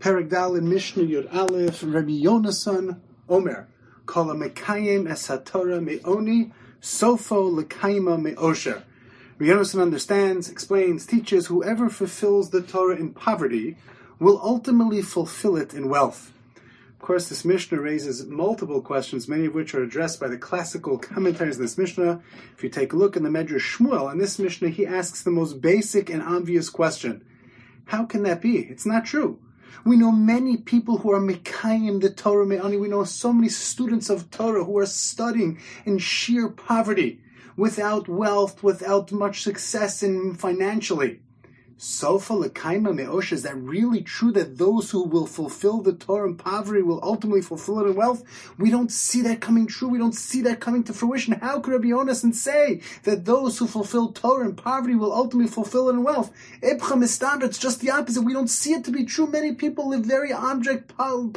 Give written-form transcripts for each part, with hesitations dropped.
Perek Daled Mishnah Yud Aleph, Rabbi Yonasan Omer, Kol HaMekayim Es HaTorah Me'oni, Sofo L'Kaima Me'osher. Rabbi Yonasan understands, explains, teaches, whoever fulfills the Torah in poverty will ultimately fulfill it in wealth. Of course, this Mishnah raises multiple questions, many of which are addressed by the classical commentaries in this Mishnah. If you take a look in the Medrash Shmuel, in this Mishnah, he asks the most basic and obvious question. How can that be? It's not true. We know many people who are mekayim the Torah me'ani. We know so many students of Torah who are studying in sheer poverty, without wealth, without much success in financially. Sofa l'kaima me'osher, is that really true that those who will fulfill the Torah in poverty will ultimately fulfill it in wealth? We don't see that coming true. We don't see that coming to fruition. How could Rabbi Yonasan say that those who fulfill Torah in poverty will ultimately fulfill it in wealth? Ibcha mistabra, it's just the opposite. We don't see it to be true. Many people live very object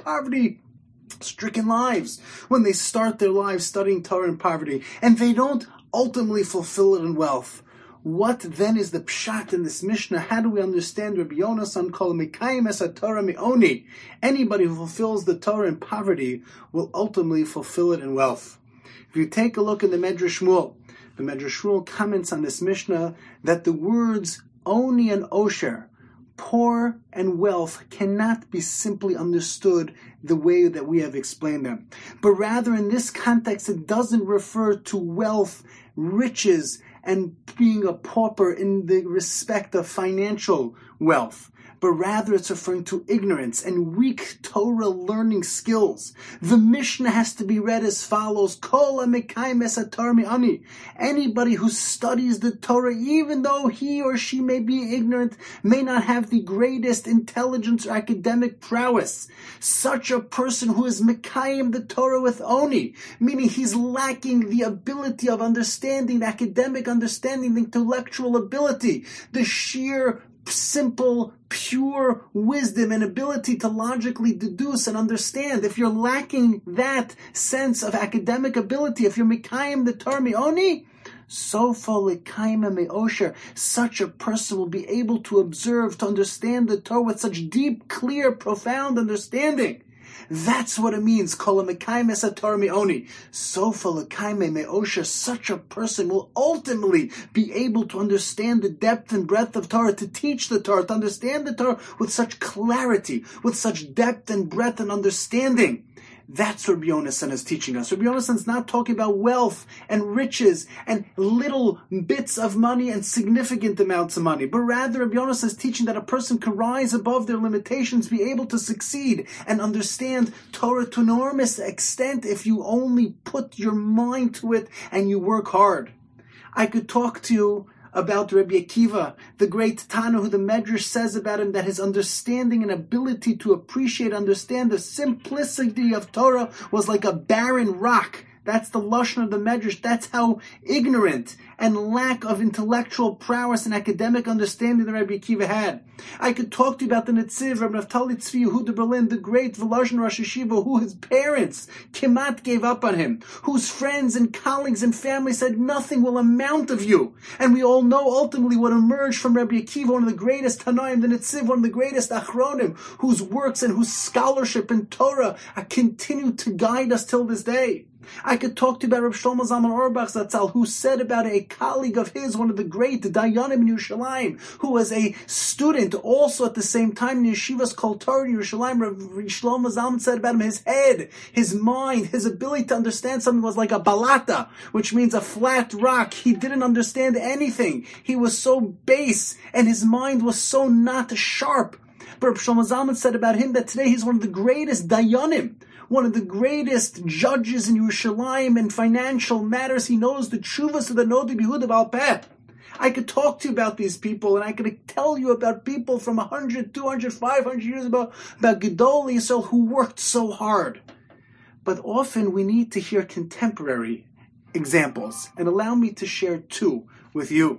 poverty-stricken lives when they start their lives studying Torah in poverty, and they don't ultimately fulfill it in wealth. What then is the pshat in this Mishnah? How do we understand Rabbi Yonasan Kol Mekayim Es HaTorah Me'oni? Anybody who fulfills the Torah in poverty will ultimately fulfill it in wealth. If you take a look in the Medrash Shmuel, the Medrash Shmuel comments on this Mishnah that the words Oni and Osher, poor and wealth, cannot be simply understood the way that we have explained them. But rather in this context, it doesn't refer to wealth, riches, and being a pauper in the respect of financial wealth, but rather it's referring to ignorance and weak Torah learning skills. The Mishnah has to be read as follows: Kol HaMekayim Es HaTorah Me'ani. Anybody who studies the Torah, even though he or she may be ignorant, may not have the greatest intelligence or academic prowess, such a person who is Mekayim the Torah with Oni, meaning he's lacking the ability of understanding, the academic understanding, the intellectual ability, the sheer simple, pure wisdom and ability to logically deduce and understand. If you're lacking that sense of academic ability, if you're Mekayim the Torah Me'oni, Sofa L'Kaima Me'osher, such a person will be able to observe, to understand the Torah with such deep, clear, profound understanding. That's what it means. Kol HaMekayim Es HaTorah Me'oni. Sofa L'Kaima Me'osher, such a person will ultimately be able to understand the depth and breadth of Torah, to teach the Torah, to understand the Torah with such clarity, with such depth and breadth and understanding. That's what Rabbi Yonasan is teaching us. Rabbi Yonasan is not talking about wealth and riches and little bits of money and significant amounts of money, but rather Rabbi Yonasan is teaching that a person can rise above their limitations, be able to succeed and understand Torah to an enormous extent if you only put your mind to it and you work hard. I could talk to you about Rabbi Akiva, the great Tana, who the Medrash says about him that his understanding and ability to appreciate, understand the simplicity of Torah was like a barren rock. That's the lashon of the Medrash. That's how ignorant and lack of intellectual prowess and academic understanding that Rabbi Akiva had. I could talk to you about the Netziv, Rabbi Naftali Tzvi Yehuda Berlin, the great Volozhin Rosh Yeshiva, who his parents Kemat gave up on him, whose friends and colleagues and family said nothing will amount of you. And we all know ultimately what emerged from Rabbi Akiva, one of the greatest Tanoim, the Netziv, one of the greatest Achronim, whose works and whose scholarship in Torah continue to guide us till this day. I could talk to you about Reb Shlomo Zalman Auerbach Zatzal, who said about a colleague of his, one of the great Dayanim in Yerushalayim, who was a student also at the same time in Yeshivas Kol Torah in Yerushalayim. Reb Shlomo Zalman said about him, his head, his mind, his ability to understand something was like a balata, which means a flat rock. He didn't understand anything. He was so base, and his mind was so not sharp. But Reb Shlomo Zalman said about him that today he's one of the greatest Dayanim, one of the greatest judges in Yerushalayim in financial matters. He knows the tshuvas of the Nodi B'Yehuda Baal Peh. I could talk to you about these people, and I could tell you about people from 100, 200, 500 years ago, about Gedol Yisrael who worked so hard. But often we need to hear contemporary examples, and allow me to share two with you.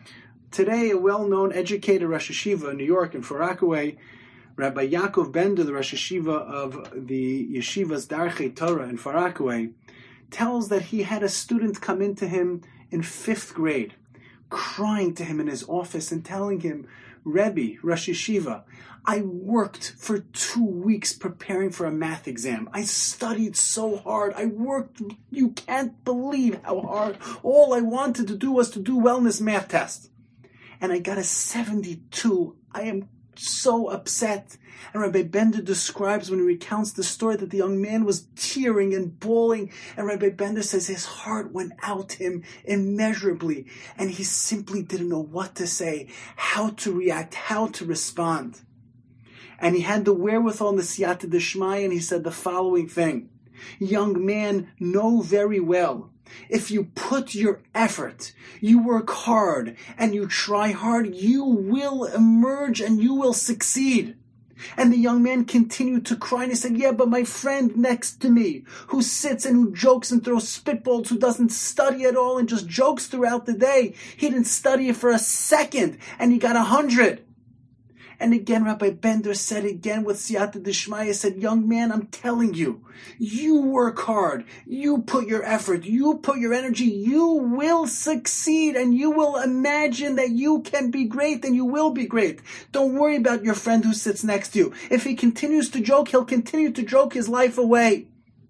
Today, a well-known educator Rosh Yeshiva in New York in Far Rockaway, Rabbi Yaakov Bender, the Rosh Yeshiva of the Yeshivas Darchei Torah in Far Rockaway, tells that he had a student come into him in 5th grade, crying to him in his office and telling him, Rebbe, Rosh Yeshiva, I worked for 2 weeks preparing for a math exam. I studied so hard. I worked, you can't believe how hard. All I wanted to do was to do well in this math test. And I got a 72. I am so upset. And Rabbi Bender describes when he recounts the story that the young man was tearing and bawling. And Rabbi Bender says his heart went out to him immeasurably. And he simply didn't know what to say, how to react, how to respond. And he had the wherewithal and the siyata d'shmaya, and he said the following thing. Young man, know very well, if you put your effort, you work hard, and you try hard, you will emerge and you will succeed. And the young man continued to cry, and he said, yeah, but my friend next to me, who sits and who jokes and throws spitballs, who doesn't study at all and just jokes throughout the day, he didn't study it for a second, and he got 100. And again, Rabbi Bender said again with siyata d'shmaya, said, young man, I'm telling you, you work hard, you put your effort, you put your energy, you will succeed, and you will imagine that you can be great, and you will be great. Don't worry about your friend who sits next to you. If he continues to joke, he'll continue to joke his life away.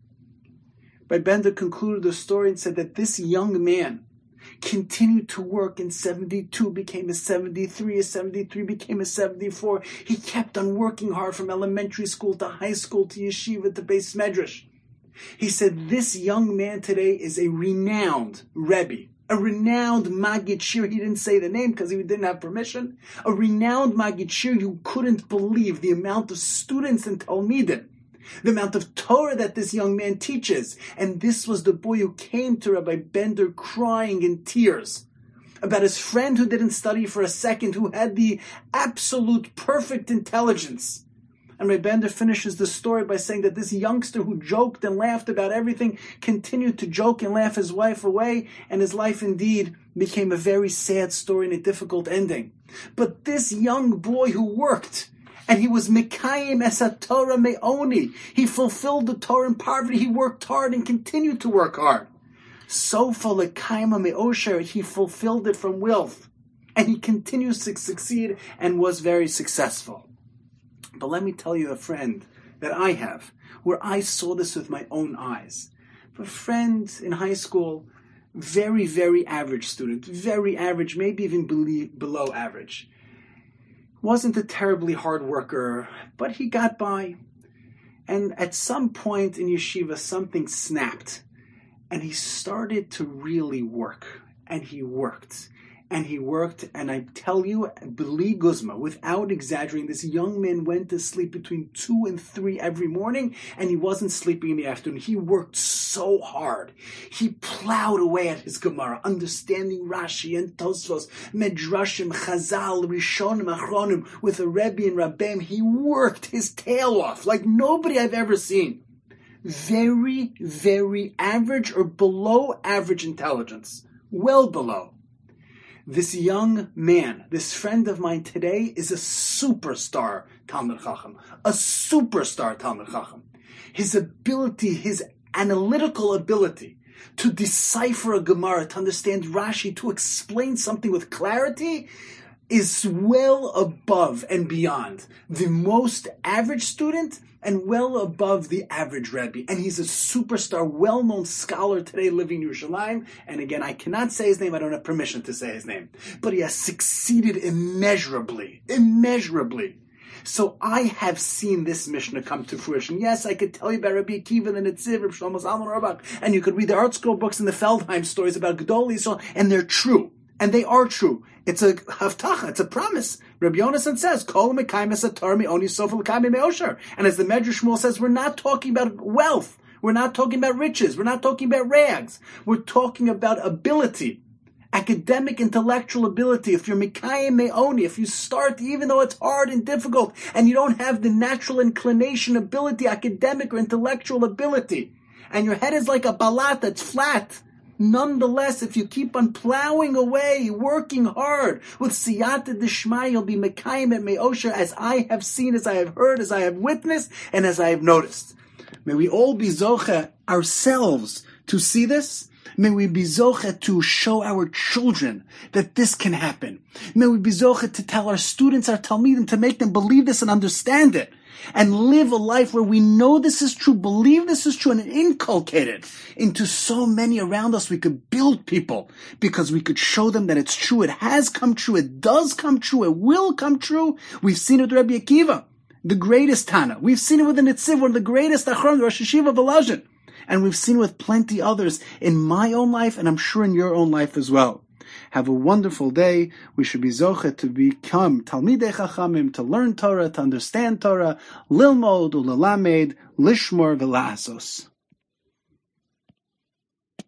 Rabbi Bender concluded the story and said that this young man continued to work, and 72 became a 73, a 73 became a 74. He kept on working hard from elementary school to high school to yeshiva to Beis Medrash. He said this young man today is a renowned Rebbe, a renowned Maggid Shir. He didn't say the name because he didn't have permission. A renowned Maggid Shir. You couldn't believe the amount of students in Talmidim, the amount of Torah that this young man teaches. And this was the boy who came to Rabbi Bender crying in tears about his friend who didn't study for a second, who had the absolute perfect intelligence. And Rabbi Bender finishes the story by saying that this youngster who joked and laughed about everything continued to joke and laugh his wife away, and his life indeed became a very sad story and a difficult ending. But this young boy who worked, and he was Mekayim Esat Torah Me'oni. He fulfilled the Torah in poverty. He worked hard and continued to work hard. So for Lekayim Me'osher, he fulfilled it from wealth. And he continues to succeed and was very successful. But let me tell you a friend that I have, where I saw this with my own eyes. A friend in high school, very, very average student, very average, maybe even below average. Wasn't a terribly hard worker, but he got by. And at some point in yeshiva, something snapped. And he started to really work. And he worked. And he worked. And I tell you, B'li Guzma, without exaggerating, this young man went to sleep between 2 and 3 every morning. And he wasn't sleeping in the afternoon. He worked so hard. He plowed away at his Gemara, understanding Rashi and Tosfos, Medrashim, Chazal, Rishonim, Achronim, with a Rebbe and Rabbeim. He worked his tail off like nobody I've ever seen. Very, very average or below average intelligence. Well below. This young man, this friend of mine today, is a superstar Talmid Chacham. A superstar Talmid Chacham. His ability, his analytical ability to decipher a Gemara, to understand Rashi, to explain something with clarity, is well above and beyond the most average student and well above the average Rebbe. And he's a superstar, well-known scholar today living in Yerushalayim. And again, I cannot say his name. I don't have permission to say his name. But he has succeeded immeasurably. So I have seen this Mishnah come to fruition. Yes, I could tell you about Rabbi Akiva, the Netziv, Rabbi Shlomo Zalman Auerbach, and you could read the art scroll books and the Feldheim stories about Gedolei Yisrael, and they're true. And they are true. It's a haftacha, it's a promise. Rabbi Yonasan says, Kol mekayim es haTorah me'oni sof l'kayim me'osher. And as the Medrash Shmuel says, we're not talking about wealth. We're not talking about riches. We're not talking about rags. We're talking about ability. Academic, intellectual ability. If you're mekayim me'oni, if you start, even though it's hard and difficult, and you don't have the natural inclination, ability, academic or intellectual ability, and your head is like a balat that's flat, nonetheless, if you keep on plowing away, working hard, with siyata d'shmaya, you'll be mekayim and me'osher, as I have seen, as I have heard, as I have witnessed, and as I have noticed. May we all be zoche ourselves to see this, May we be zochet to show our children that this can happen. May we be zochet to tell our students, our talmidim, to make them believe this and understand it. And live a life where we know this is true, believe this is true, and inculcate it into so many around us. We could build people because we could show them that it's true. It has come true. It does come true. It will come true. We've seen it with Rabbi Akiva, the greatest Tana. We've seen it with the Nitziv, one of the greatest Achron, Rosh Hashiva Volozhin. And we've seen it with plenty others in my own life, and I'm sure in your own life as well. Have a wonderful day. We should be zochet to become Talmidei Chachamim, to learn Torah, to understand Torah, lilmod ulelamed, lishmor v'la'asos.